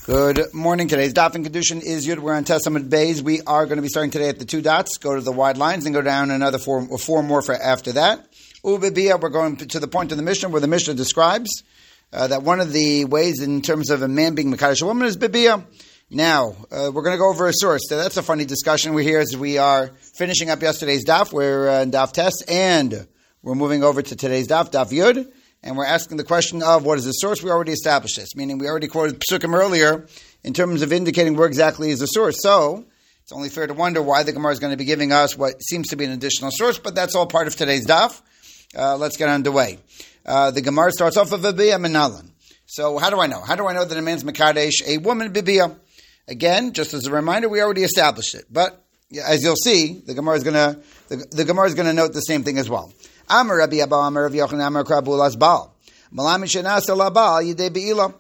Good morning. Today's daf in Kedushin is Yud. We're on Testament Bays. We are going to be starting today at the 2 dots. Go to the wide lines and go down another four more for after that. Ubibiyah, we're going to the point in the Mishnah where the Mishnah describes that one of the ways in terms of a man being Mekadosh a woman is Bibiyah. Now, we're going to go over a source. So that's a funny discussion we're here as we are finishing up yesterday's daf. We're in daf test and we're moving over to today's daf Yud. And we're asking the question of what is the source? We already established this, meaning we already quoted Psukim earlier in terms of indicating where exactly is the source. So it's only fair to wonder why the Gemara is going to be giving us what seems to be an additional source, but that's all part of today's daf. Let's get underway. The Gemara starts off with Bibiyah Minalan. So how do I know? How do I know that a man's Mekadesh, a woman Bibiyah? Again, just as a reminder, we already established it. But as you'll see, the Gemara is going to note the same thing as well. Amar Rabbi Abba, Amar Rav Yochanan, Amar Krabulas Baal. Malam Shenasa La Baal Yidei Beila.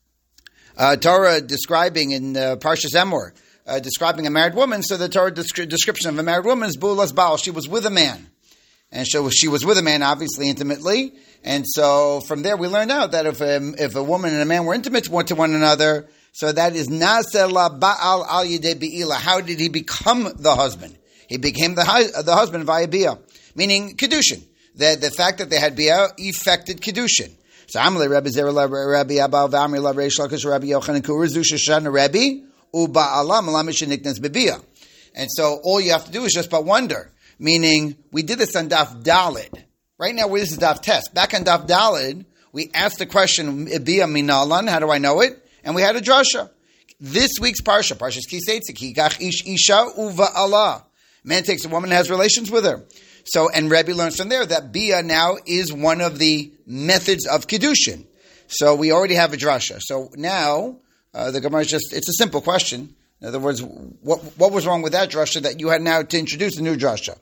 Torah describing in Parshas Emor, describing a married woman. So the Torah description of a married woman is Bulas Baal. She was with a man, and so she was with a man, obviously intimately. And so from there we learned out that if a woman and a man were intimate to one another, so that is Nasa La Baal Al Yidei Beila. How did he become the husband? He became the husband via Bia, meaning Kedushin. The fact that they had Bia affected Kedushin. So Amalei Rabbi Zerah Rabbi Abba V'Amri La Reish Lakish Rabbi Yochanan Kurezu Shoshana Rabbi Uba'ala Malamish Niknas Bibia. And so all you have to do is just but wonder. Meaning we did this on Daf Dalid. Right now this is Daf Test. Back on Daf Dalid, we asked the question Bia Minalan. How do I know it? And we had a drasha. This week's parsha, Parshas Kiseitzik, Kach Ish Isha Uva'ala. Man takes a woman and has relations with her. So, and Rebbe learns from there that Bia now is one of the methods of Kedushin. So we already have a drasha. So now, the Gemara is just, it's a simple question. In other words, what was wrong with that drasha that you had now to introduce a new drasha?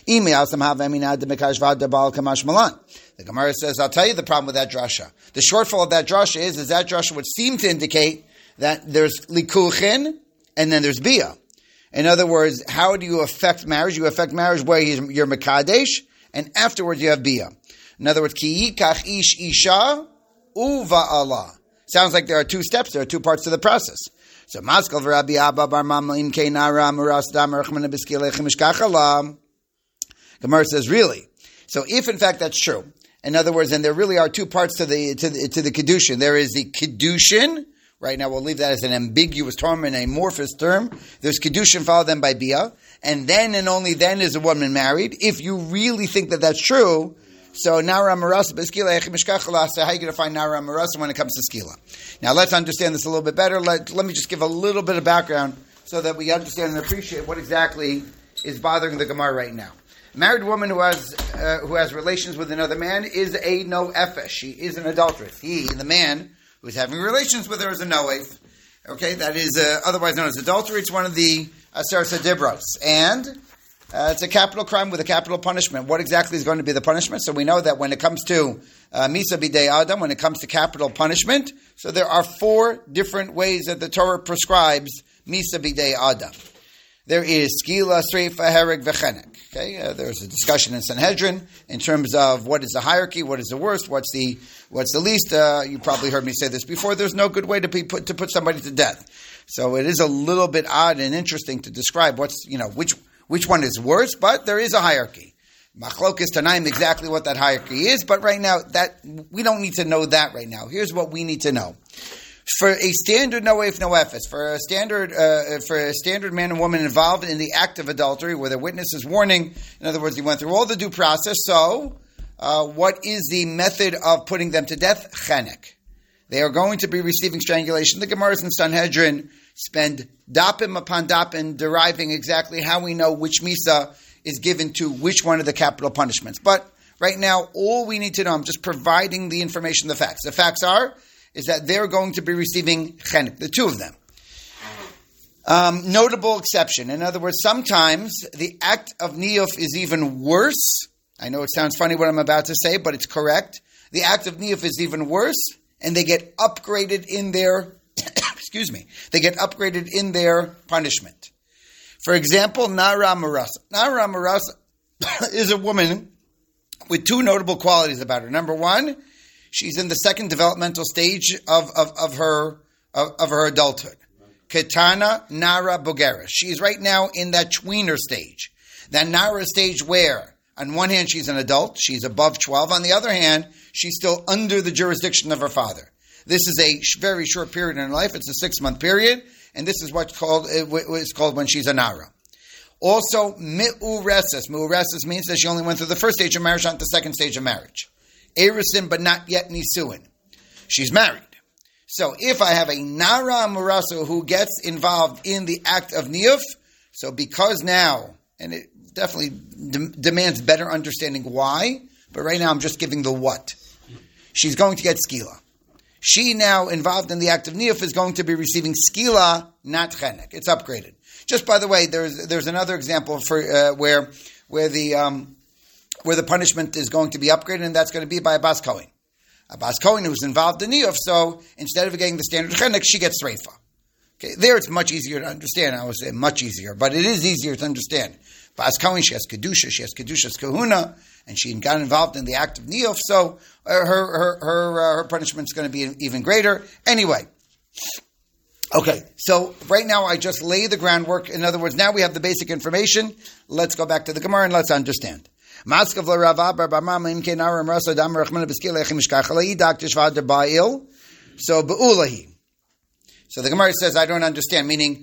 The Gemara says, I'll tell you the problem with that drasha. The shortfall of that drasha is that drasha would seem to indicate that there's likuchin and then there's Bia. In other words, how do you affect marriage? You affect marriage where you're Mekadesh, and afterwards you have Bia. In other words, Ki yikach ish isha uva'ala. Sounds like there are two steps, there are two parts to the process. So, Maskal v'Rabbi Abba bar Mama im keinara muras dam rachmana b'skilechem ishkachala. Gemara says, really? So, if in fact that's true, in other words, and there really are two parts to the Kedushin. There is the Kedushin. Right now, we'll leave that as an ambiguous term, an amorphous term. There's Kedushin followed then by Bia. And then and only then is a woman married. If you really think that that's true, so Nara Marasa, so how are you going to find Nara Marasa when it comes to Skila? Now, let's understand this a little bit better. Let me just give a little bit of background so that we understand and appreciate what exactly is bothering the Gemara right now. A married woman who has relations with another man is a no efesh. She is an adulteress. He, the man, who's having relations with her is a noef. Okay, that is otherwise known as adultery. It's one of the Aseres Dibros. And it's a capital crime with a capital punishment. What exactly is going to be the punishment? So we know that when it comes to Misa Bidei Adam, when it comes to capital punishment, so there are 4 different ways that the Torah prescribes Misa Bidei Adam. There is Skila, Sreifa, Hereg, Vechenek. Okay, there's a discussion in Sanhedrin in terms of what is the hierarchy, what is the worst, what's the least. You probably heard me say this before. There's no good way to put somebody to death. So it is a little bit odd and interesting to describe which one is worse, but there is a hierarchy. Machlokes Tanaim exactly what that hierarchy is, but right now that we don't need to know that right now. Here's what we need to know. For a standard noef noefes, for a standard man and woman involved in the act of adultery, where the witness is warning, in other words, he went through all the due process. So, what is the method of putting them to death? Chenek. They are going to be receiving strangulation. The Gemaras in Sanhedrin spend dapim upon dapim deriving exactly how we know which misa is given to which one of the capital punishments. But right now, all we need to know, I'm just providing the information, the facts. The facts is that they're going to be receiving chenek, the two of them. Notable exception. In other words, sometimes the act of niyuf is even worse. I know it sounds funny what I'm about to say, but it's correct. The act of niyuf is even worse, and they get upgraded in their, they get upgraded in their punishment. For example, Nara Marasa. Nara Marasa is a woman with 2 notable qualities about her. Number one, she's in the second developmental stage of her of her adulthood. Ketana Nara Bogera. She's right now in that tweener stage. That Nara stage where, on one hand, she's an adult, she's above 12. On the other hand, she's still under the jurisdiction of her father. This is a very short period in her life. It's a 6-month period, and this is what's called when she's a Nara. Also, Mi'ureses. Mi'ureses means that she only went through the first stage of marriage, not the second stage of marriage. Erisin, but not yet Nisuin. She's married. So if I have a Nara Murasa who gets involved in the act of Niyuf, so because now, and it definitely demands better understanding why, but right now I'm just giving the what. She's going to get skila. She now involved in the act of Niyuf is going to be receiving skila, not chenek. It's upgraded. Just by the way, there's another example for where the punishment is going to be upgraded, and that's going to be by a Bas Kohen. A Bas Kohen who's involved in Niyuf, so instead of getting the standard chenek, she gets reifa. Okay, there it's much easier to understand. I would say much easier, but it is easier to understand. Bas Kohen, she has Kedusha's kahuna, and she got involved in the act of Niyuf, so her punishment is going to be even greater. Anyway, okay, so right now I just lay the groundwork. In other words, now we have the basic information. Let's go back to the Gemara and let's understand. So be'ulahi. So the Gemara says, I don't understand, meaning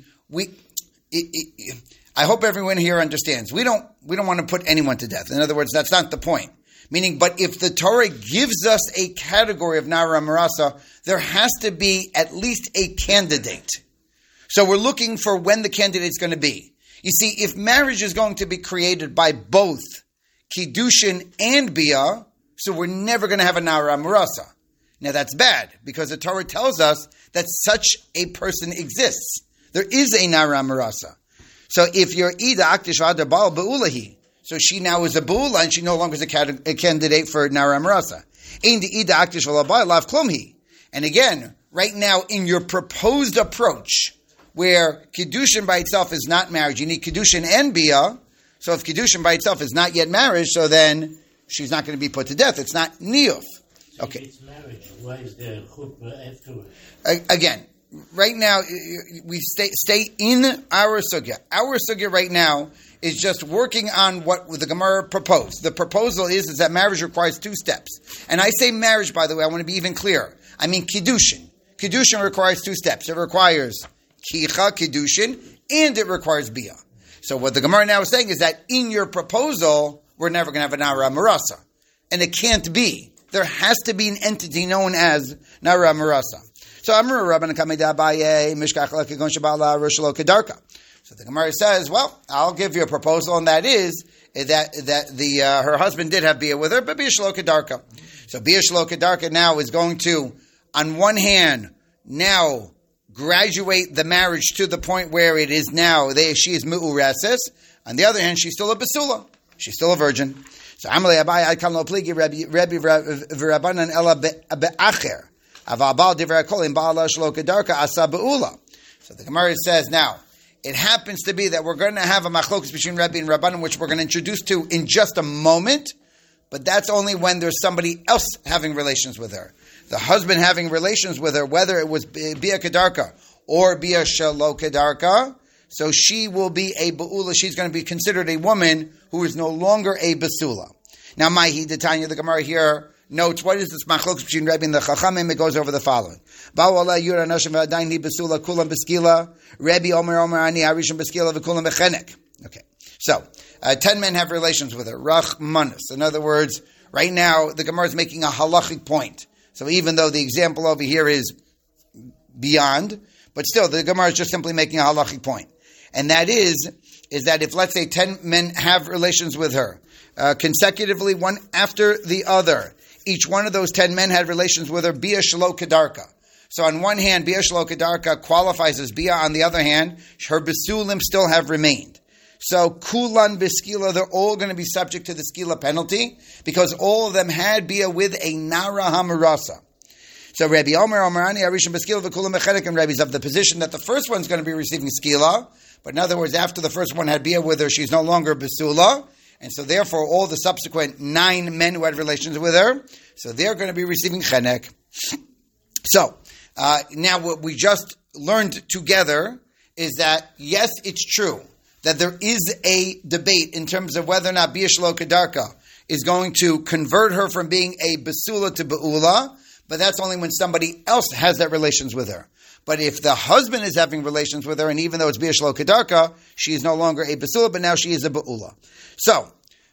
I hope everyone here understands. We don't want to put anyone to death. In other words, that's not the point. Meaning, but if the Torah gives us a category of Nara Marasa, there has to be at least a candidate. So we're looking for when the candidate's going to be. You see, if marriage is going to be created by both Kiddushin and Bia, so we're never going to have a Nara Marasa. Now that's bad, because the Torah tells us that such a person exists. There is a Nara Marasa. So if you're Ida Aktish Vada Baal Be'ulahi, so she now is a Be'ula and she no longer is a candidate for Nara Marasa. Ida Aktish Vada Baal Lav Klumhi. And again, right now in your proposed approach, where Kiddushin by itself is not marriage, you need Kiddushin and Bia. So if Kiddushin by itself is not yet marriage, so then she's not going to be put to death. It's not Niyuf. Okay. If it's marriage, why is there chupah afterwards? Again, right now, we stay in our sugya. Our sugya right now is just working on what the Gemara proposed. The proposal is that marriage requires 2 steps. And I say marriage, by the way, I want to be even clearer. I mean Kiddushin. Kiddushin requires 2 steps. It requires Kicha, Kiddushin, and it requires Bia. So what the Gemara now is saying is that in your proposal, we're never going to have a Nara Marasa. And it can't be. There has to be an entity known as Nara Marasa. So the Gemara says, well, I'll give you a proposal, and that is that her husband did have Bia with her, but Bia Shelo Kedarka. So Bia Shelo Kedarka now is going to, on one hand, now graduate the marriage to the point where it is now, she is Mu'ureses. On the other hand, she's still a Basula. She's still a virgin. So Amalei Abai, I come lo pligi Rabbi v'Rabbanan ela be'acher. Avabal divrei kolim ba'ala shelo kedarka asa be'ula. So the Gemara says, now, it happens to be that we're going to have a machlokus between Rabbi and Rabbanan, which we're going to introduce to in just a moment, but that's only when there's somebody else having relations with her. The husband having relations with her, whether it was Bia Kedarka or Bia Shelo Kedarka, so she will be a Ba'ula. She's going to be considered a woman who is no longer a Basula. Now, Maihi D'Tanya, the Gemara here notes, what is this machlokes between Rebbe and the Chachamim? It goes over the following. Ba'ala Yura Nashim V'adayin Basula Kulam Beskila, Rebbe Omer Ani Arishim Beskila V'kulam Bechenek. Okay. So, 10 men have relations with her. Rachmanus. In other words, right now, the Gemara is making a halachic point. So even though the example over here is beyond, but still, the Gemara is just simply making a halachic point. And that is that if, let's say, 10 men have relations with her, consecutively, one after the other, each one of those 10 men had relations with her, Bia Shelo Kedarka. So on one hand, Bia Shelo Kedarka qualifies as Bia. On the other hand, her Besulim still have remained. So Kulan Beskila, they're all going to be subject to the Skila penalty because all of them had Bia with a Nara Hamarasa. So Rabbi Omer Omerani Arishim Beskila v'Kulam Bechenek, and Rabbi's of the position that the first one's going to be receiving Skila, but in other words, after the first one had Bia with her, she's no longer Besula, and so therefore all the subsequent 9 men who had relations with her, so they're going to be receiving Chenek. So Now, what we just learned together is that, yes, it's true that there is a debate in terms of whether or not Bia Shelo Kedarka is going to convert her from being a Basula to Be'ula, but that's only when somebody else has that relations with her. But if the husband is having relations with her, and even though it's Bia Shelo Kedarka, she is no longer a Basula, but now she is a Be'ula. So,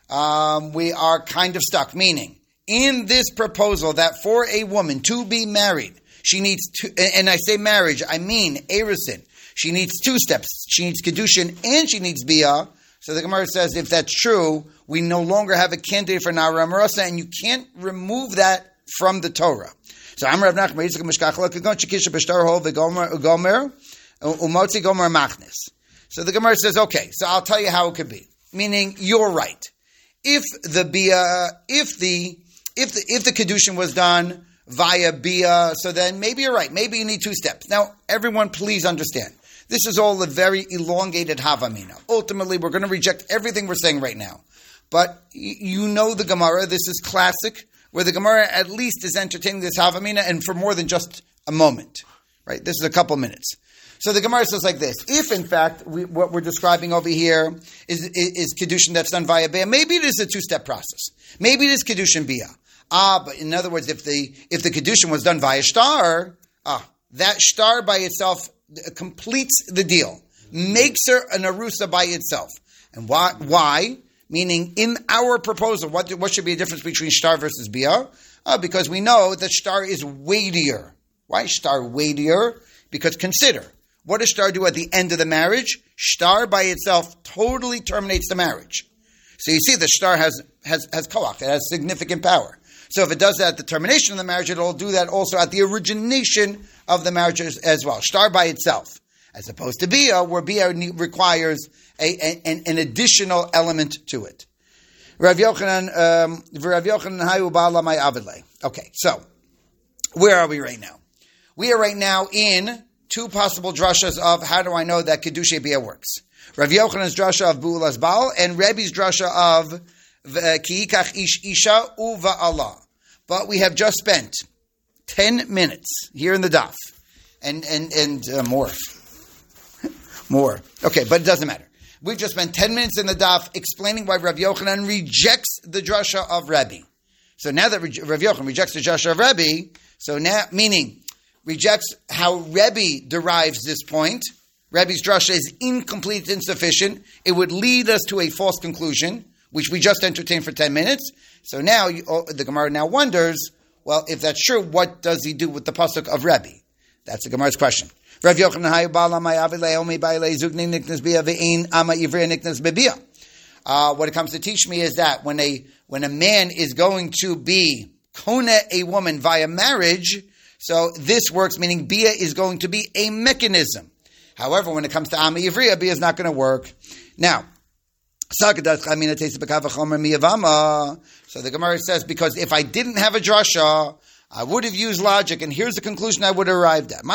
we are kind of stuck, meaning, in this proposal that for a woman to be married, she needs two, and I say marriage, I mean Erusin. She needs two steps. She needs Kedushin and she needs Bia. So the Gemara says, if that's true, we no longer have a candidate for Nara Marasa, and you can't remove that from the Torah. So Amar Rav Nachman, Yitzchak Mishkachla, Kagon Shekisha B'shtar Hol V'Gomer, Umotzi Gomer Machnis. So the Gemara says, okay, so I'll tell you how it could be. Meaning, you're right. If the Bia, if the Kedushin was done via Bia, so then maybe you're right. Maybe you need two steps. Now, everyone, please understand. This is all a very elongated Havamina. Ultimately, we're going to reject everything we're saying right now. But you know the Gemara. This is classic, where the Gemara at least is entertaining this Havamina, and for more than just a moment. Right? This is a couple minutes. So the Gemara says like this. If, in fact, what we're describing over here is Kedushin that's done via Bia, maybe it is a two-step process. Maybe it is Kedushin Bia. But in other words, if the Kedushin was done via Shtar, that Shtar by itself completes the deal, makes her an Arusa by itself. And why? Meaning, in our proposal, what should be the difference between Shtar versus Bia? Because we know that Shtar is weightier. Why is Shtar weightier? Because consider, what does Shtar do at the end of the marriage? Shtar by itself totally terminates the marriage. So you see, the Shtar has koach, it has significant power. So if it does that at the termination of the marriage, it'll do that also at the origination of the marriage as well. Shtar by itself, as opposed to Bia, where Bia requires an additional element to it. Rav Yochanan hayu ba'ala mai avidle. Okay, so where are we right now? We are right now in two possible drashas of how do I know that Kedushay Bia works. Rav Yochanan's drasha of Bu'ulas Baal and Rebbe's drasha of Ki'ikach ish isha uva Allah. But we have just spent 10 minutes here in the daf, and more. More. Okay, but it doesn't matter. We've just spent 10 minutes in the daf explaining why Rav Yochanan rejects the drasha of Rebbe. So now that Rav Yochanan rejects the drasha of Rebbe, so now, meaning, rejects how Rebbe derives this point, Rebbe's drasha is incomplete, insufficient, it would lead us to a false conclusion, which we just entertained for 10 minutes. So now, the Gemara now wonders, well, if that's true, what does he do with the pasuk of Rebbe? That's the Gemara's question. Rav Yochanan hayu ba'ala mai avilei omi ba'ilei zugni niknas bia ve'in ama ivriya niknas bebia. What it comes to teach me is that when a man is going to be kone a woman via marriage, so this works, meaning bia is going to be a mechanism. However, when it comes to ama ivriya, bia is not going to work. Now, so the Gemara says, because if I didn't have a drasha, I would have used logic, and here's the conclusion I would have arrived at.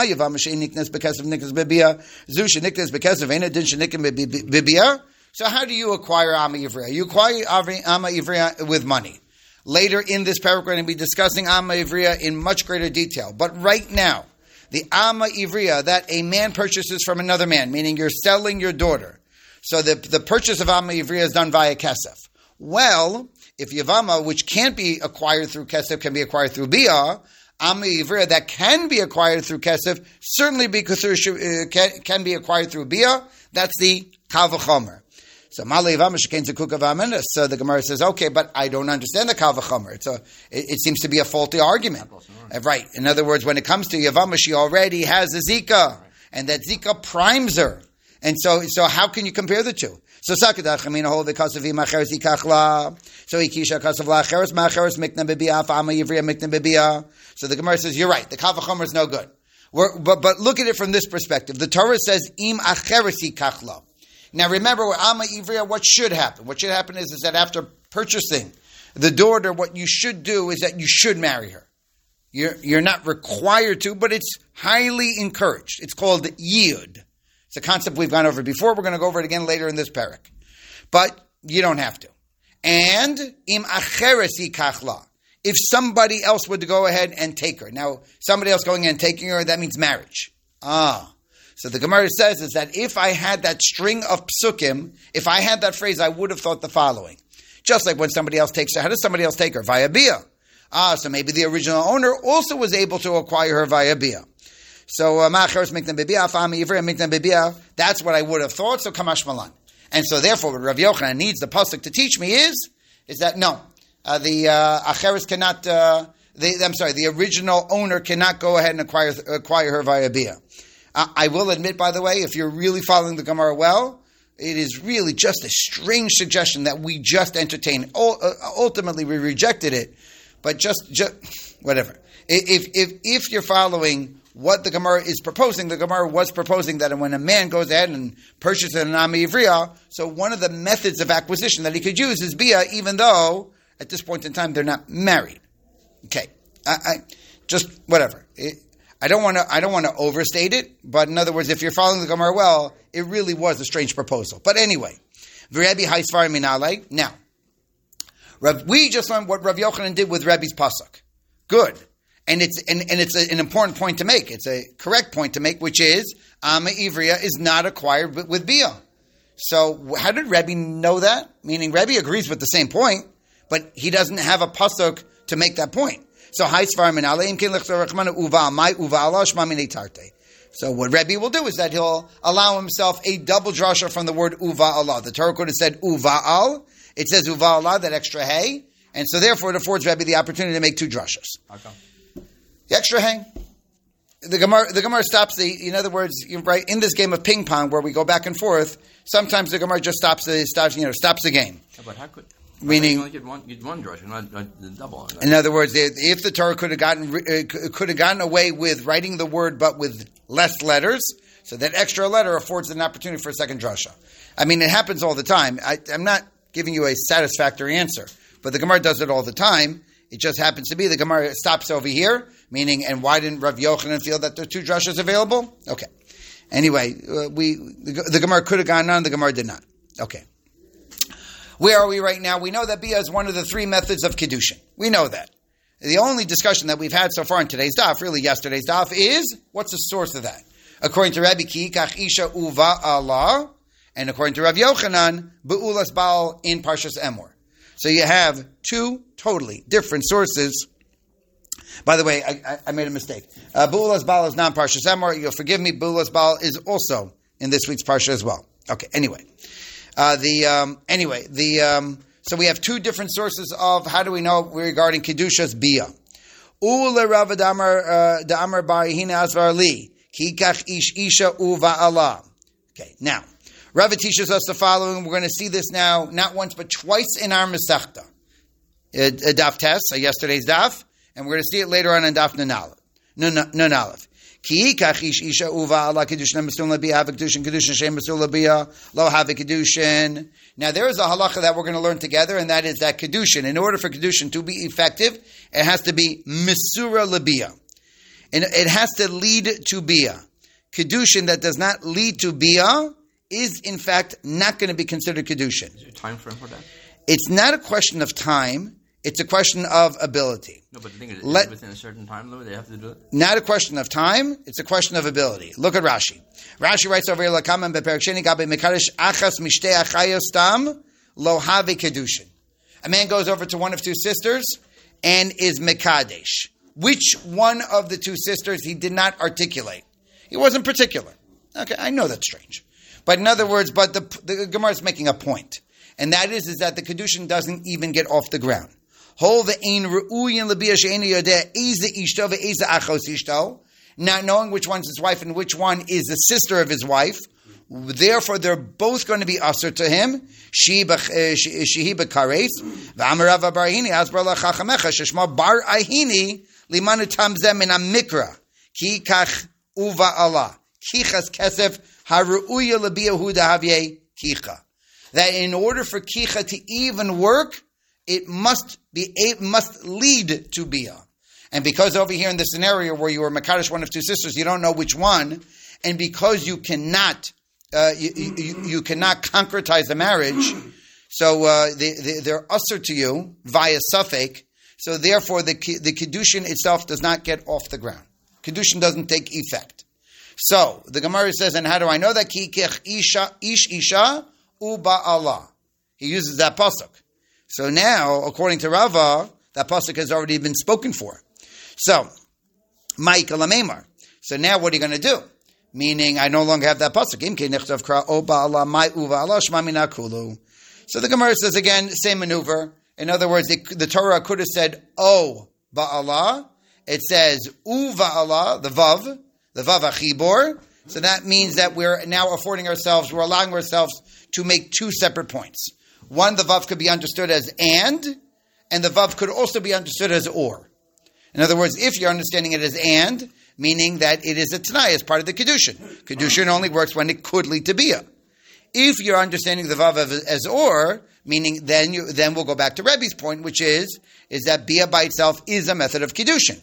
So how do you acquire Amma Yivriya? You acquire Amma Yivriya with money. Later in this paragraph, we're going to be discussing Amma Yivriya in much greater detail. But right now, the Amma Yivriya that a man purchases from another man, meaning you're selling your daughter. So the purchase of Amma Yivriya is done via Kesef. Well, if Yavama, which can't be acquired through Kesef, can be acquired through Bia, Amma Yivriya that can be acquired through Kesef, certainly can be acquired through Bia. That's the Kal V'chomer. So so the Gemara says, okay, but I don't understand the Kal V'chomer. It seems to be a faulty argument. Right. In other words, when it comes to Yavama, she already has a Zika, and that Zika primes her. And so how can you compare the two? So sakadach chamina hold the kasavi macheres ikachla. So ikisha kasavla cheres macheres mikna bebia fa'ama yivriya mikna bebia. So the Gemara says you're right. The kavachomer is no good. But look at it from this perspective. The Torah says im acheres ikachla. Now remember, with ama yivriya, what should happen? What should happen is that after purchasing the daughter, what you should do is that you should marry her. You're not required to, but it's highly encouraged. It's called yiyud. It's a concept we've gone over before. We're going to go over it again later in this parak. But you don't have to. And im acheres yikachla. if somebody else would go ahead and take her. Now, somebody else going and taking her, that means marriage. So the Gemara says is that if I had that string of psukim, if I had that phrase, I would have thought the following. Just like when somebody else takes her, how does somebody else take her? Via bia. So maybe the original owner also was able to acquire her via bia. So that's what I would have thought. So kamash malan. And so therefore, what Rav Yochanan needs the pasuk to teach me is that no, the acheres cannot. The original owner cannot go ahead and acquire her via bia. I will admit, by the way, if you're really following the Gemara well, it is really just a strange suggestion that we just entertained. Ultimately, we rejected it, but just whatever. If you're following what the Gemara is proposing, the Gemara was proposing that when a man goes ahead and purchases an Ami Ivriya, so one of the methods of acquisition that he could use is bia, even though at this point in time they're not married. Okay, I just whatever. I don't want to overstate it, but in other words, if you're following the Gemara well, it really was a strange proposal. But anyway, now, we just learned what Rav Yochanan did with Rebbe's pasuk. Good, and it's an important point to make. It's a correct point to make, which is Ama Ivriya is not acquired with bia. So how did Rebbe know that? Meaning Rebbe agrees with the same point, but he doesn't have a pasuk to make that point. So So what Rebbe will do is that he'll allow himself a double drasha from the word uva Allah. The Torah could have said uva al. It says uva Allah, that extra hay, and so therefore it affords Rebbe the opportunity to make two drashas. Okay. The extra hay. The Gemara stops in other words, right, in this game of ping pong where we go back and forth, sometimes the Gemara just stops the game. Yeah, but how could? Meaning, you only get one drush, not the double. Right? In other words, if the Torah could have gotten away with writing the word, but with less letters, so that extra letter affords an opportunity for a second drasha. I mean, it happens all the time. I'm not giving you a satisfactory answer, but the Gemara does it all the time. It just happens to be the Gemara stops over here, meaning, and why didn't Rav Yochanan feel that there are two drashas available? Okay. Anyway, the Gemara could have gone on, the Gemara did not. Okay. Where are we right now? We know that bia is one of the three methods of Kiddushin. We know that. The only discussion that we've had so far in today's daf, really yesterday's daf, is what's the source of that? According to Rabbi Ki, Kach Isha Uva Allah, and according to Rav Yochanan, Be'ulas Baal in Parshas Emor. So you have two totally different sources. By the way, I made a mistake. Be'ulas Baal is not Parshas Emor. You'll forgive me. Be'ulas Baal is also in this week's Parsha as well. Okay, anyway. So we have two different sources of how do we know regarding Kedushas Bia. Ule Rav Damar Bar Hina Asvar Li Kikach Ish Isha Uva Allah. Okay, now Rav teaches us the following. We're going to see this now not once but twice in our Masechta. Daf Tes, yesterday's daf, and we're going to see it later on in Daf Nun Aleph. Ki kachish isha uva ala kedushin mesul labia have kedushin kedushin shem mesul labia lo have kedushin. Now there is a halacha that we're going to learn together, and that is that kedushin, in order for kedushin to be effective, it has to be mesura labia, and it has to lead to bia. Kedushin that does not lead to bia is in fact not going to be considered kedushin. Is there a time frame for that? It's not a question of time. It's a question of ability. No, but the thing is within a certain time limit, they have to do it? Not a question of time, it's a question of ability. Look at Rashi. Rashi writes over here, Lakaman beperek sheni gabe mekadesh achas mishtei achayos tam lo have kedushin. A man goes over to one of two sisters and is mekadesh. Which one of the two sisters he did not articulate? He wasn't particular. Okay, I know that's strange. But in other words, the Gemara is making a point. And that is that the kedushin doesn't even get off the ground. Not knowing which one's his wife and which one is the sister of his wife, therefore they're both going to be asur to him. Shehi b'kares v'amarava bar ahini asbar lachachamecha sheshma bar ahini limanu tamzeh min amikra ki kach uva Allah kichas kesef haruuya lebiyahu dahavye kicha. That in order for kicha to even work, it must lead to bia. And because over here in the scenario where you are makadosh one of two sisters, you don't know which one, and because you cannot concretize the marriage, so they're usher to you via suffix. So therefore, the Kiddushin itself does not get off the ground. Kiddushin doesn't take effect. So the Gemara says, and how do I know that? Ki kech isha uba Allah. He uses that pasuk. So now, according to Rava, that pasuk has already been spoken for. So, Ma'ika lamemar. So now what are you going to do? Meaning, I no longer have that pasuk. So the Gemara says again, same maneuver. In other words, the Torah could have said, O ba'Allah. It says, U ba'Allah, the Vav achibor. So that means that we're now we're allowing ourselves to make two separate points. One, the Vav could be understood as and the Vav could also be understood as or. In other words, if you're understanding it as and, meaning that it is a Tanai as part of the Kiddushin. Kiddushin only works when it could lead to Bia. If you're understanding the Vav as or, meaning then we'll go back to Rebbe's point, which is that Bia by itself is a method of Kiddushin.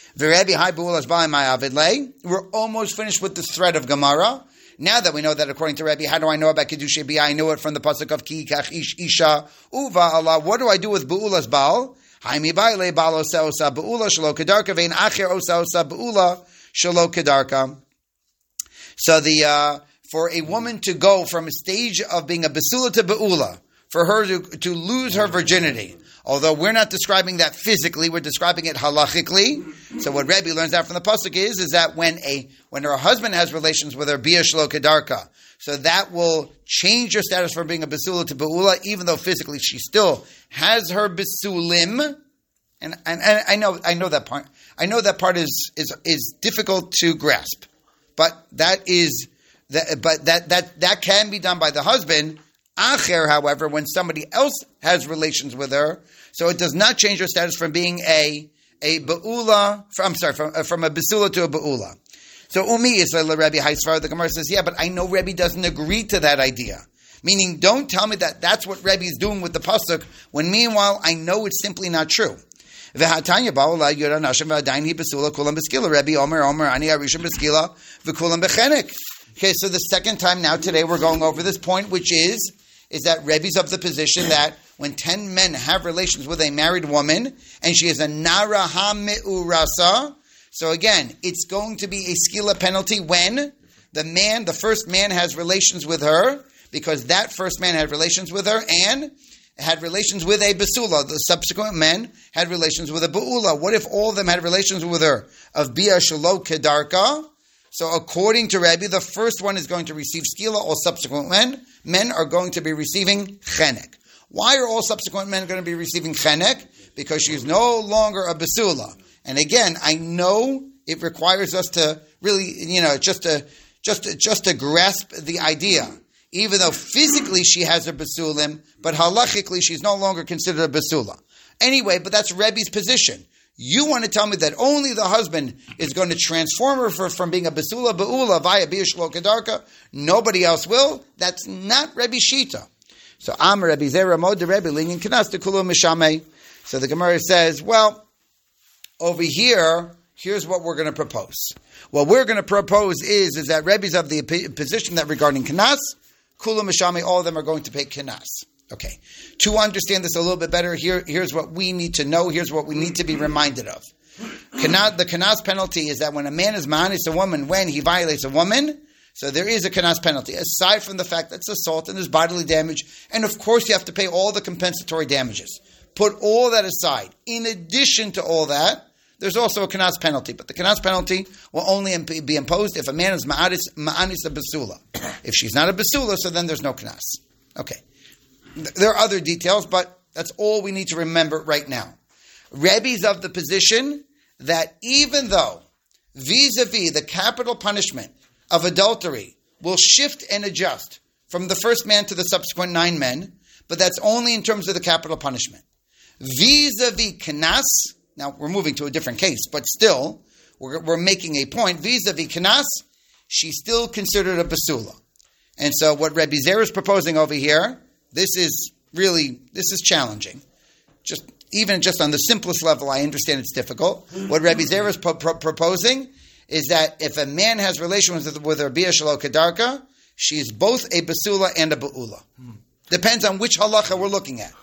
We're almost finished with this thread of Gemara. Now that we know that according to Rebbe, how do I know about Kiddushin Bia? I know it from the pasuk of Ki Kach Isha Uva Allah. What do I do with Be'ula's Baal? Haimi Baile Baal Osa Osa Be'ula Shalo Kedarka Vein Acher Osa Osa Be'ula Shalo Kedarka. So for a woman to go from a stage of being a Basula to Be'ula, for her to lose her virginity, although we're not describing that physically, we're describing it halachically. So what Rebbe learns out from the pasuk is that when her husband has relations with her, Bia Shlo Kedarka, so that will change her status from being a Basula to Be'ula, even though physically she still has her Basulim. And I know that part. I know that part is difficult to grasp, but that can be done by the husband. Acher, however, when somebody else has relations with her, so it does not change her status from being a Be'ula, from a Basula to a Be'ula. So Umi is Rebbe Haisvar. The Gemara says, yeah, but I know Rebbe doesn't agree to that idea. Meaning, don't tell me that that's what Rebbe is doing with the pasuk, when meanwhile I know it's simply not true. Okay, so the second time now today we're going over this point, which is that Rebbe's of the position that when 10 men have relations with a married woman and she is a Nara HaMe'urasa, so again, it's going to be a skila penalty when the first man has relations with her, because that first man had relations with her and had relations with a Basula. The subsequent men had relations with a Ba'ula. What if all of them had relations with her of Bia Shalo Kedarka? So according to Rebbe, the first one is going to receive skila, all subsequent men are going to be receiving chenek. Why are all subsequent men going to be receiving chenek? Because she's no longer a Basula. And again, I know it requires us to really, just to grasp the idea. Even though physically she has a Basulim, but halachically she's no longer considered a Basula. Anyway, but that's Rebbe's position. You want to tell me that only the husband is going to transform her from being a Basula Ba'ula via Bia Shlo Kedarka? Nobody else will? That's not Rebbe Shita. So Am Rebbe Zera Mod Rebbe Linyan Kanas to Kulu Mishameh. So the Gemara says, well, over here's what we're going to propose. What we're going to propose is that Rebbe's of the position that regarding Kanas, Kulu Mishameh, all of them are going to pay Kanas. Okay. To understand this a little bit better, here's what we need to know. Here's what we need to be reminded of. The Kanas penalty is that when a man is ma'anis a woman, when he violates a woman, so there is a Kanas penalty. Aside from the fact that it's assault and there's bodily damage, and of course you have to pay all the compensatory damages. Put all that aside. In addition to all that, there's also a Kanas penalty. But the Kanas penalty will only be imposed if a man is ma'anis a Basula. If she's not a Basula, so then there's no Kanas. Okay. There are other details, but that's all we need to remember right now. Rebbe's of the position that even though vis-a-vis the capital punishment of adultery will shift and adjust from the first man to the subsequent 9 men, but that's only in terms of the capital punishment. Vis-a-vis Kanas, now we're moving to a different case, but still, we're making a point. Vis-a-vis Kanas, she's still considered a Basula. And so what Rebbe Zer is proposing over here, this is challenging. Just on the simplest level, I understand it's difficult. What Rebbe Zer is proposing is that if a man has relations with her Bia Shalo Kedarka, she is both a Basula and a Ba'ula. Depends on which halacha we're looking at.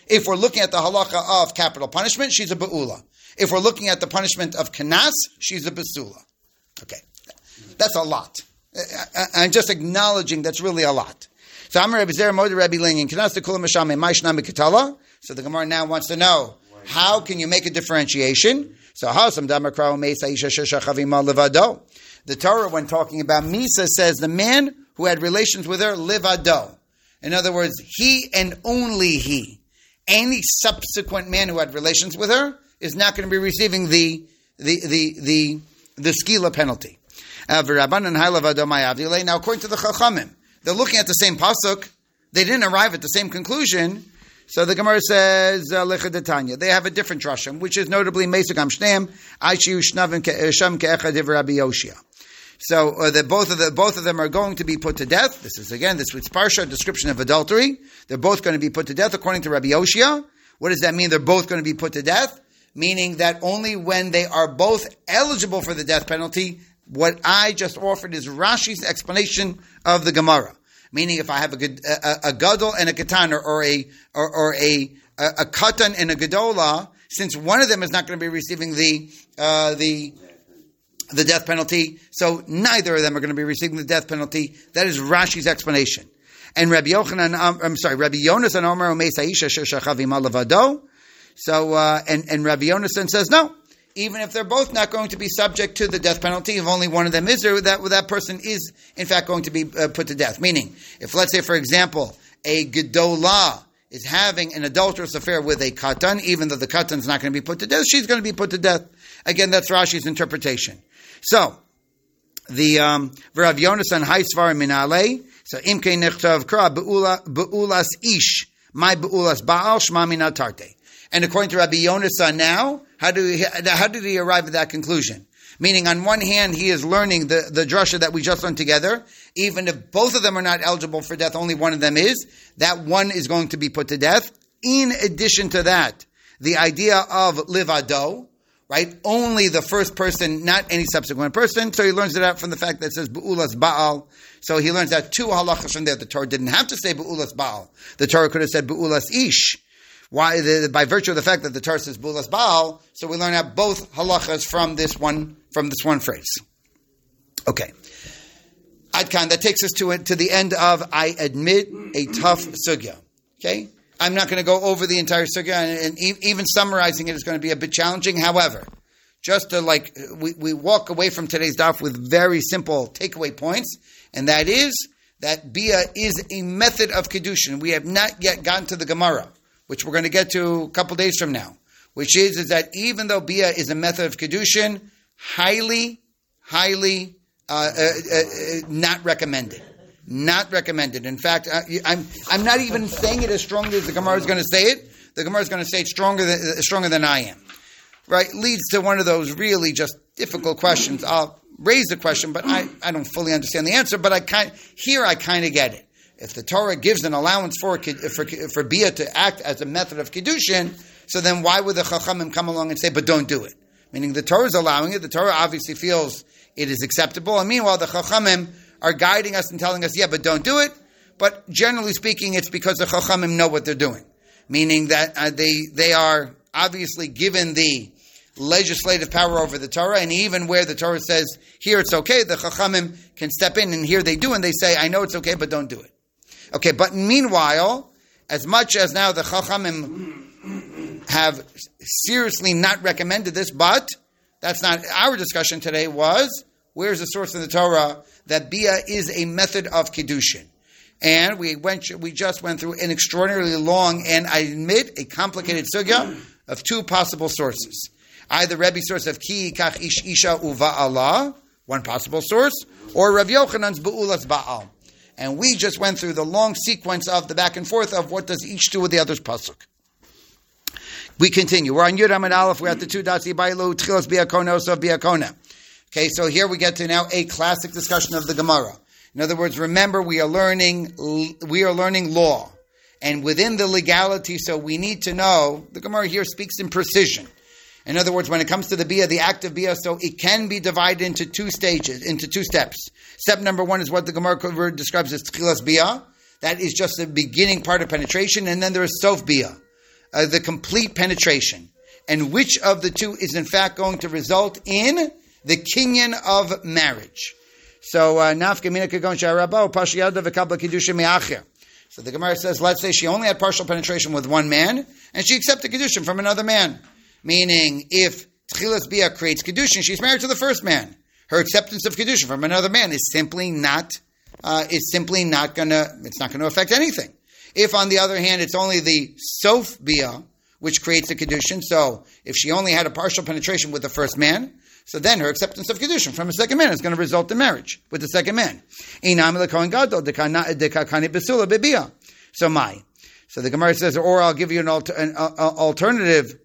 If we're looking at the halacha of capital punishment, she's a be'ula. If we're looking at the punishment of kanas, she's a besula. Okay, that's a lot. I'm just acknowledging that's really a lot. So Amar Rabbi Zera Moed Rabbi Lingin kanas the kula mashame ma'ishnam ketala. So the Gemara now wants to know, how can you make a differentiation? So Hasam Damar Krao Meisa Isha Shesha Levado. The Torah, when talking about Misa, says the man who had relations with her Levado. In other words, he and only he. Any subsequent man who had relations with her is not going to be receiving the skila penalty. Now, according to the Chachamim, they're looking at the same pasuk. They didn't arrive at the same conclusion. So the Gemara says, they have a different drasham, which is notably Mesugam Shneim, Aishiu Shnavim Sham Ke'echad Div Rabbi Yoshia. So both of them are going to be put to death. This is again this week's parsha, description of adultery. They're both going to be put to death according to Rabbi Yoshia. What does that mean? They're both going to be put to death, meaning that only when they are both eligible for the death penalty. What I just offered is Rashi's explanation of the Gemara. Meaning, if I have a gadol and a katan, or a katan and a gadola, since one of them is not going to be receiving the death penalty, so neither of them are going to be receiving the death penalty. That is Rashi's explanation. And Rabbi Yonas and Omer Umesaisha Sheshavim Alavado. So and Rabbi Yonas says no. Even if they're both not going to be subject to the death penalty, if only one of them is, that person is, in fact, going to be put to death. Meaning, if, let's say, for example, a gedolah is having an adulterous affair with a katan, even though the katan is not going to be put to death, she's going to be put to death. Again, that's Rashi's interpretation. So, the Rav Yonasan Haisvar Minale, so Imke Nechtav Kra Be'ulas Ish, my Be'ulas Baal Shma Mina Tarte. And according to Rabbi Yonasan now, how did he arrive at that conclusion? Meaning, on one hand, he is learning the drasha that we just learned together. Even if both of them are not eligible for death, only one of them is. That one is going to be put to death. In addition to that, the idea of livado, right? Only the first person, not any subsequent person. So he learns it out from the fact that it says Be'ulas Baal. So he learns that two halachas from there. The Torah didn't have to say Be'ulas Baal. The Torah could have said Be'ulas Ish. Why? By virtue of the fact that the Torah says Bulas Baal, so we learn out both halachas from this one phrase. Okay, Adkan. That takes us to the end of, I admit, a tough sugya. Okay, I'm not going to go over the entire sugya, and even summarizing it is going to be a bit challenging. However, just to we walk away from today's daf with very simple takeaway points, and that is that bia is a method of kedushin. We have not yet gotten to the Gemara, which we're going to get to a couple days from now, which is that even though bia is a method of kedushin, highly not recommended. Not recommended. In fact, I'm not even saying it as strongly as the Gemara is going to say it. The Gemara is going to say it stronger than I am. Right? Leads to one of those really just difficult questions. I'll raise the question, but I don't fully understand the answer. But I kind of get it. If the Torah gives an allowance for bia to act as a method of kedushin, so then why would the Chachamim come along and say, but don't do it? Meaning the Torah is allowing it. The Torah obviously feels it is acceptable. And meanwhile, the Chachamim are guiding us and telling us, yeah, but don't do it. But generally speaking, it's because the Chachamim know what they're doing. Meaning that they are obviously given the legislative power over the Torah, and even where the Torah says, here it's okay, the Chachamim can step in, and here they do, and they say, I know it's okay, but don't do it. Okay, but meanwhile, as much as now the Chachamim have seriously not recommended this, but that's not our discussion today, was where's the source in the Torah that bia is a method of kedushin? And we just went through an extraordinarily long and, I admit, a complicated sugya of two possible sources. Either Rebbe's source of ki kach ish isha uva'ala, one possible source, or Rav Yochanan's be'ulas ba'al. And we just went through the long sequence of the back and forth of what does each do with the other's pasuk. We continue. We're on Yud Amid Aleph. We're at the two dots. Yibaylu tchilas biakona osav biakona. Okay, so here we get to now a classic discussion of the Gemara. In other words, remember we are learning law, and within the legality. So we need to know the Gemara here speaks in precision. In other words, when it comes to the bia, the act of bia, so it can be divided into two stages, into two steps. Step number one is what the Gemara describes as tchilas bia. That is just the beginning part of penetration, and then there is sof bia. the complete penetration, and which of the two is in fact going to result in the kinyan of marriage. So nafka kagon sharabo pashiyada v'kabla kiddushin me'acher. So the Gemara says, let's say she only had partial penetration with one man, and she accepted kiddushin from another man. Meaning, if tchilas bia creates kiddushin, she's married to the first man. Her acceptance of kiddushin from another man is simply not gonna affect anything. If, on the other hand, it's only the sof bia which creates a kiddushin, so if she only had a partial penetration with the first man, so then her acceptance of kiddushin from a second man is going to result in marriage with the second man. So the Gemara says, or I'll give you an alternative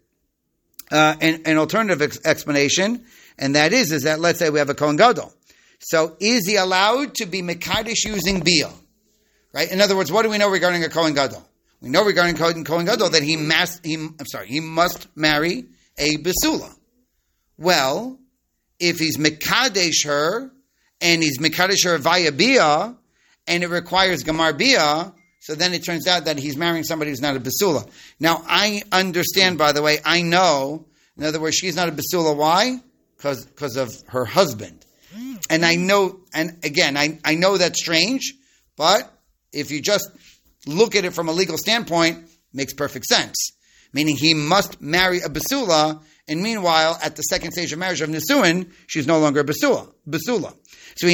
explanation, and that is that let's say we have a Kohen Gadol. So is he allowed to be mekadesh using bia? Right? In other words, what do we know regarding a Kohen Gadol? We know regarding Kohen Gadol that he must marry a basula. Well, if he's mekadesh her, and he's mekadesh her via bia, and it requires gamar bia, so then it turns out that he's marrying somebody who's not a basula. Now, I understand, by the way, I know, in other words, she's not a basula. Why? Because of her husband. And I know, and again, I know that's strange, but if you just look at it from a legal standpoint, it makes perfect sense. Meaning he must marry a basula, and meanwhile, at the second stage of marriage of Nisuin, she's no longer a basula. So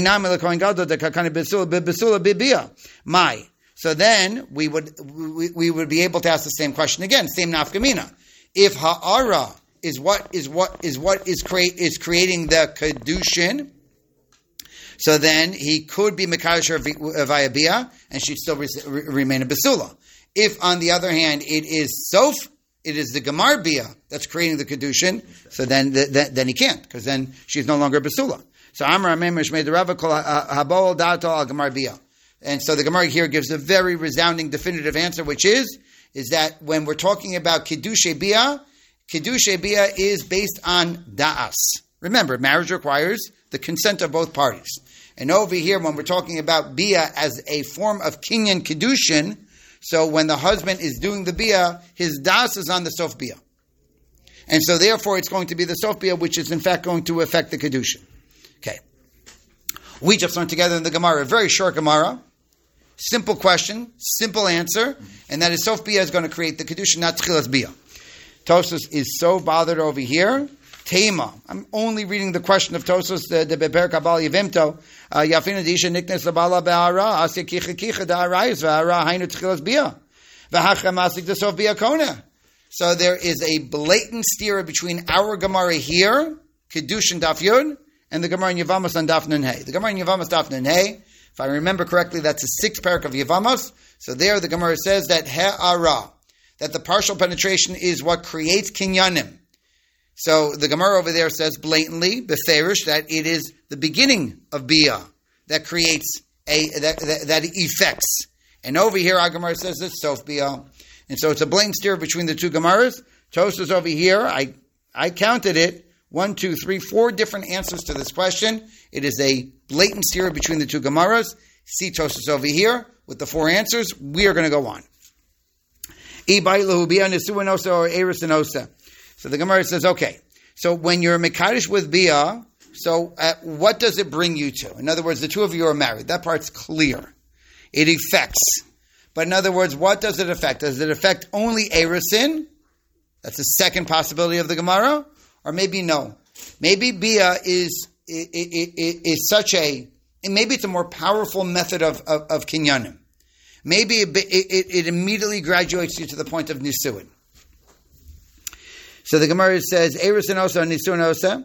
So then we would be able to ask the same question again, same nafkamina. If ha'ara is what is creating the kedushin, so then he could be mekadosh via bia, and she'd still remain a basula. If, on the other hand, it is sof, it is the gamar bia that's creating the kedushin, so then he can't, because then she's no longer a basula. So Amar Amemesh made the Rava call habol dato al gamar bia, and so the Gemara here gives a very resounding, definitive answer, which is that when we're talking about Kiddushei Bia is based on da'as. Remember, marriage requires the consent of both parties. And over here, when we're talking about Bia as a form of kinyan Kiddushin, so when the husband is doing the Bia, his da'as is on the sof Bia. And so therefore, it's going to be the sof Bia, which is in fact going to affect the Kiddushin. Okay. We just learned together in the Gemara, a very short Gemara. Simple question, simple answer, and that is sof bia is going to create the kedusha, not tchilas bia. Tosfos is so bothered over here. Tema. I'm only reading the question of Tosfos, the beper kabal yivimto. Yafina disha niknes labala be'ara asya kicha da'arayis ve'ara hainu tchilas bia v'hachem asik the sof bia kona. So there is a blatant stira between our Gemara here, kedushin daf yud, and the Gemara in Yevamos on daf nun hey. The Gemara in Yevamos daf nun hey, if I remember correctly, that's a 6th parak of Yevamos. So there the Gemara says that he'ara, that the partial penetration is what creates kinyanim. So the Gemara over there says blatantly, beferish, that it is the beginning of bia that creates that effects. And over here our Gemara says it's sof bia. And so it's a blatant steer between the two Gemaras. Tosfos over here, I counted it, 1, 2, 3, 4 different answers to this question. It is a blatant steer between the two Gemaras. See Tosfos over here with the 4 answers. We are going to go on. So the Gemara says, okay, so when you're mekadesh with bia, so what does it bring you to? In other words, the two of you are married. That part's clear. It affects. But in other words, what does it affect? Does it affect only erusin? That's the second possibility of the Gemara. Or maybe no. Maybe bia is such maybe it's a more powerful method of kinyanim. Maybe it immediately graduates you to the point of nisuin. So the Gemara says erusin osa nisuin osa.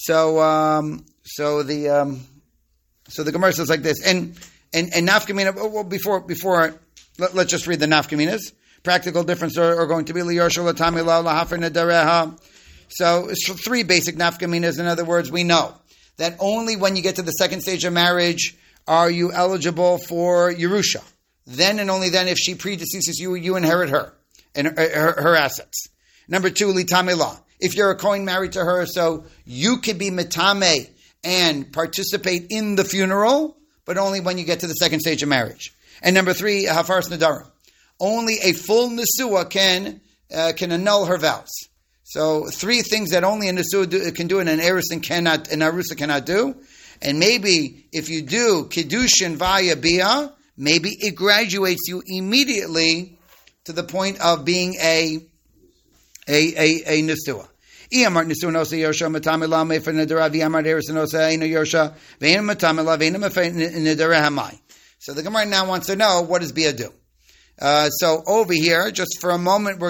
So the Gemara says like this, and nafkamina. Well, before let's just read the nafkaminas. Practical difference are going to be liyoshel latami la lahafer nadareha. So it's 3 basic nafkaminas. In other words, we know that only when you get to the second stage of marriage are you eligible for Yerusha. Then and only then, if she predeceases you, you inherit her and her assets. Number 2, litame la. If you're a Kohen married to her, so you could be mitame and participate in the funeral, but only when you get to the second stage of marriage. And number 3, hafaras nadara. Only a full nesua can can annul her vows. So 3 things that only a Nesua can do and an Erusin cannot, an Arusa cannot do. And maybe if you do Kiddushin via Bia, maybe it graduates you immediately to the point of being a Nesua. Iyamar Nesua nosa Yosha matamila mefer nedera v'yamar Erusin nosa eino Yosha ve'eino matamila ve'eino mefer nedera hamai. So the Gemara now wants to know, what does Bia do? So over here, just for a moment,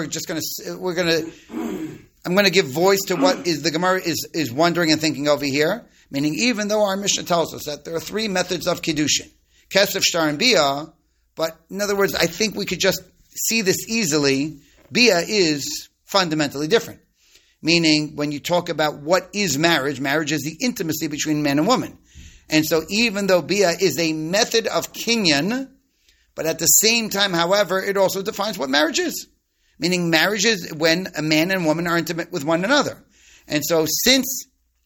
I'm going to give voice to what is the Gemara is wondering and thinking over here. Meaning, even though our Mishnah tells us that there are 3 methods of Kiddushin, Kesef, Shtar, and Bia, but in other words, I think we could just see this easily. Bia is fundamentally different. Meaning, when you talk about what is marriage, marriage is the intimacy between man and woman. And so even though Bia is a method of kinyan, but at the same time, however, it also defines what marriage is. Meaning marriage is when a man and woman are intimate with one another. And so since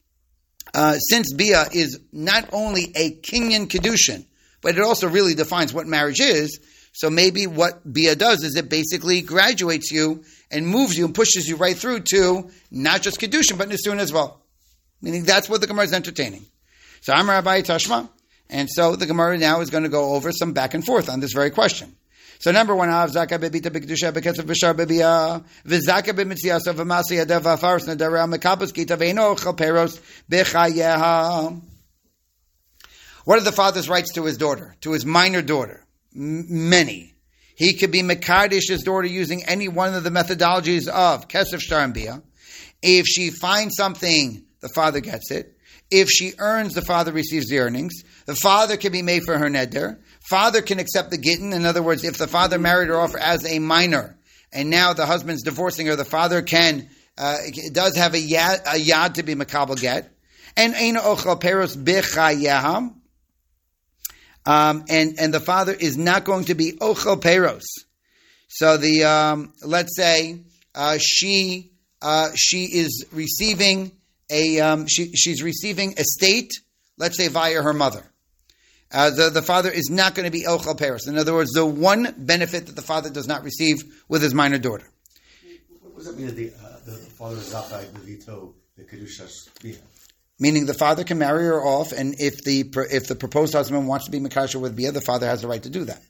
Bia is not only a kinyan Kiddushin, but it also really defines what marriage is, so maybe what Bia does is it basically graduates you and moves you and pushes you right through to not just Kiddushin, but Nisun as well. Meaning that's what the Gemara is entertaining. So Amar Abaye Tashma. And so the Gemara now is going to go over some back and forth on this very question. So number 1, Av Zaka bebita bekdusha beketzav b'shar bebia v'zaka b'mitziasa v'masi yadev v'afaros nedara mekabos kita ve'ino ochel peros b'chayeha. What are the father's rights to his daughter, to his minor daughter? Many. He could be mekadesh his daughter using any one of the methodologies of kesef, shtar, and bia. If she finds something, the father gets it. If she earns, the father receives the earnings. The father can be made for her neder. Father can accept the gittin. In other words, if the father married her off as a minor, and now the husband's divorcing her, the father does have a yad to be makabel get. And eino ochel peros b'chayeham. And the father is not going to be ochel peros. So let's say she is receiving she's receiving estate, let's say via her mother. The father is not going to be ochel peros. In other words, the one benefit that the father does not receive with his minor daughter. What does that mean? The father is zachai b'vito the kedushas bia? Meaning the father can marry her off, and if the proposed husband wants to be mekasher with bia, the father has the right to do that.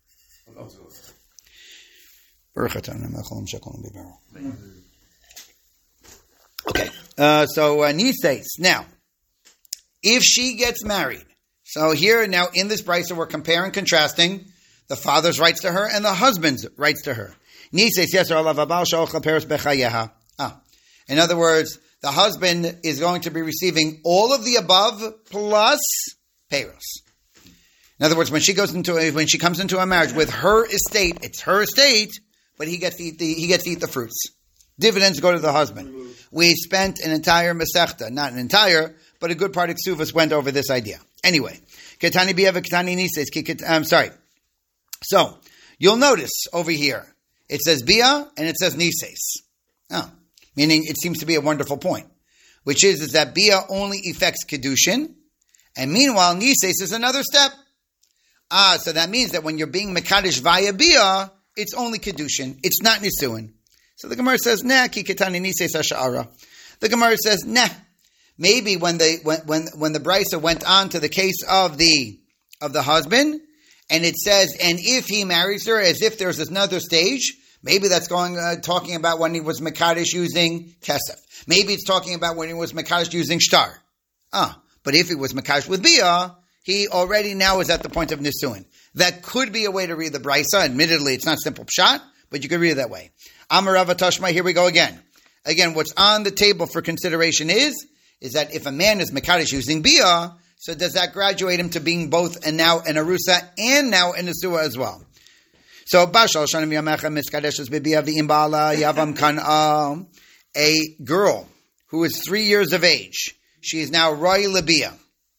Okay, so Nises. Now, if she gets married, so here now in this brisa we're comparing and contrasting the father's rights to her and the husband's rights to her. Nises yes or alavabal sha'ochel peros bechayeha. In other words, the husband is going to be receiving all of the above plus peros. In other words, when she comes into a marriage with her estate, it's her estate, but he gets to eat the fruits. Dividends go to the husband. We spent an entire Masechta, not an entire, but a good part of Ksuvas went over this idea. Anyway, Ketani Bia Ketani Nises. I'm sorry. So you'll notice over here it says Bia and it says Nises. Meaning it seems to be a wonderful point, which is that Bia only affects Kedushin, and meanwhile Nises is another step. So that means that when you're being Mekadesh via Bia, it's only Kedushin. It's not Nisuin. So the Gemara says, nah, ki ketani nises hasha'ara. The Gemara says, nah. Maybe when the brisa went on to the case of the husband, and it says, and if he marries her, as if there's another stage, maybe that's talking about when he was mekadesh using kesef. Maybe it's talking about when he was mekadesh using shtar. But if he was mekadesh with bia, he already now is at the point of nisuin. That could be a way to read the brisa. Admittedly, it's not simple pshat, but you could read it that way. Amar Rava Tashma, here we go again. Again, what's on the table for consideration is that if a man is mekadesh using bia, so does that graduate him to being both and now an arusa and now an asua as well? So Bashal Shanim Yamecha Miskadeshes Bibia V'imbala Yavam Kan a girl who is 3 years of age. She is now Roy Labia.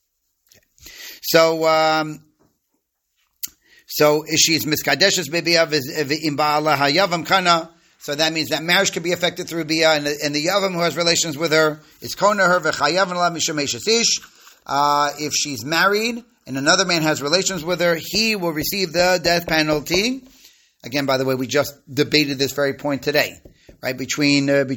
So she's Miskadeshes Bibia V'imbala Hayavam Kana. So that means that marriage can be affected through bia, and the yavam who has relations with her is kona her v'chayav la mishameshes ish. If she's married and another man has relations with her, he will receive the death penalty. Again, by the way, we just debated this very point today. right? Between Rabbi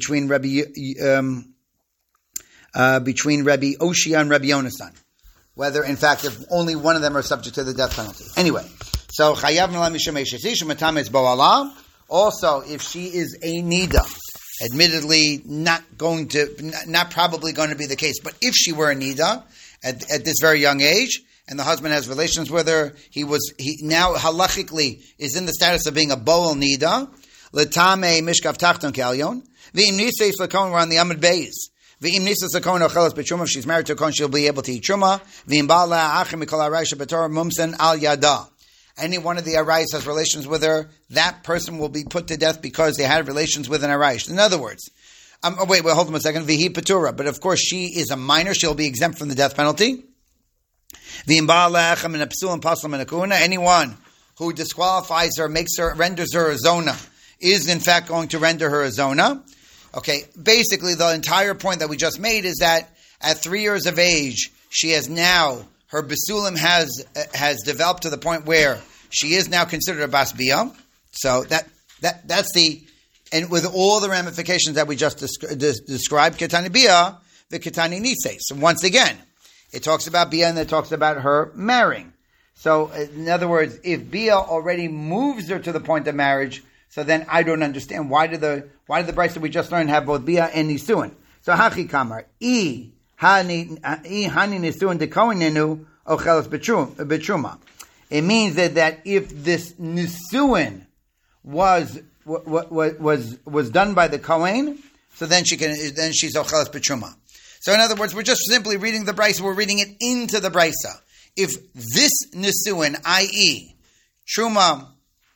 Oshia and Rabbi Yonasan. Whether, in fact, if only one of them are subject to the death penalty. Anyway, so Chayav Nala Mishamesh Matam is Bo'ala. Also, if she is a Nida, admittedly not probably going to be the case, but if she were a Nida at this very young age, and the husband has relations with her, he now halachically is in the status of being a Bo'al Nida. L'tame Mishkav Tachton Kalyon. V'im Nisa is Lakon, we're on the Amud Beis. V'im Nisa Sakon Ochelas B'Truma, if she's married to a Kon, she'll be able to eat Truma. V'im Ba'ala Achim Mikol Araisha B'Torah Mumsen Al Yada. Any one of the Arayis has relations with her, that person will be put to death because they had relations with an Arayish. In other words, wait, hold on a second. V'hi Patura, but of course she is a minor, she'll be exempt from the death penalty. V'im Ba'ala Achim and Apsul and Paslam and Akuna, anyone who disqualifies her, renders her a zona, is in fact going to render her a zona. Okay, basically the entire point that we just made is that at 3 years of age, she has now, her Basulim has developed to the point where she is now considered a Bas Bia. So that's and with all the ramifications that we just described, Ketani Bia, the Ketani Nise. So once again, it talks about Bia and it talks about her marrying. So in other words, if Bia already moves her to the point of marriage, so then I don't understand why did the Brisa that we just learned have both Bia and Nisuin? So Hachi Kamar hani Nisuin dekoinenu ochelas betruma. It means that if this Nisuin was done by the Kohen, so then she's ochelas betruma. So in other words, we're just simply reading the Brisa. We're reading it into the Brisa. If this Nisuin, i.e. Truma,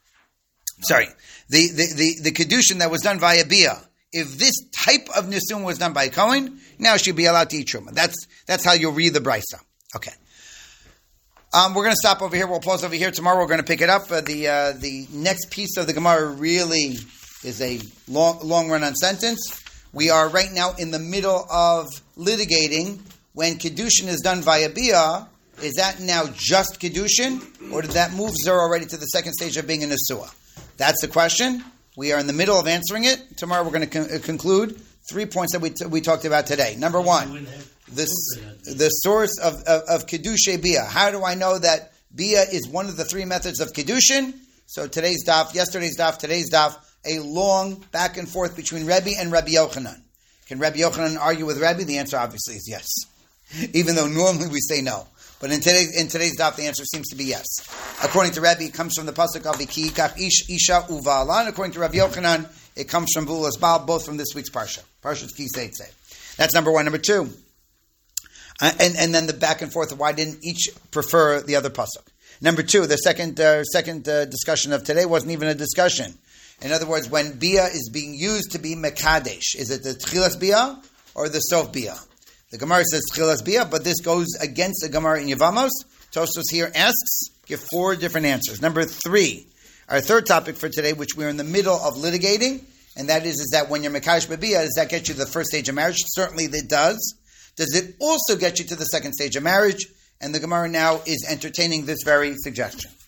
the Kedushin that was done via Bia, if this type of Nisuin was done by Kohen, now she'd be allowed to eat Truma. That's how you read the Brisa. Okay. We're going to stop over here. We'll pause over here. Tomorrow we're going to pick it up. The next piece of the Gemara really is a long run-on sentence. We are right now in the middle of litigating when Kedushin is done via Bia. Is that now just Kedushin, or did that move her already to the second stage of being a Nesua? That's the question. We are in the middle of answering it. Tomorrow we're going to conclude 3 points that we talked about today. Number one, the source of Kedushay Bia. How do I know that Bia is one of the 3 methods of Kedushin? So today's daf, yesterday's daf, today's daf, a long back and forth between Rebbe and Rabbi Yochanan. Can Rabbi Yochanan argue with Rebbe? The answer obviously is yes. Even though normally we say no. But in today's daf, the answer seems to be yes. According to Rebbe, it comes from the pasuk of V'kiikach isha uvalan. According to Rabbi Yochanan, it comes from Bulas Baal, both from this week's parsha. Parsha's Ki Seitze. That's number one. Number two, and then the back and forth of why didn't each prefer the other pasuk. Number two, the second discussion of today wasn't even a discussion. In other words, when Bia is being used to be Mekadesh, is it the Tchilas Bia or the Sof Bia? The Gemara says Tchilas Bia, but this goes against the Gemara in Yevamos. Tosfos here asks, give 4 different answers. Number 3, our third topic for today, which we're in the middle of litigating, and that is that when you're Mekadesh B'Bia, does that get you to the first stage of marriage? Certainly it does. Does it also get you to the second stage of marriage? And the Gemara now is entertaining this very suggestion.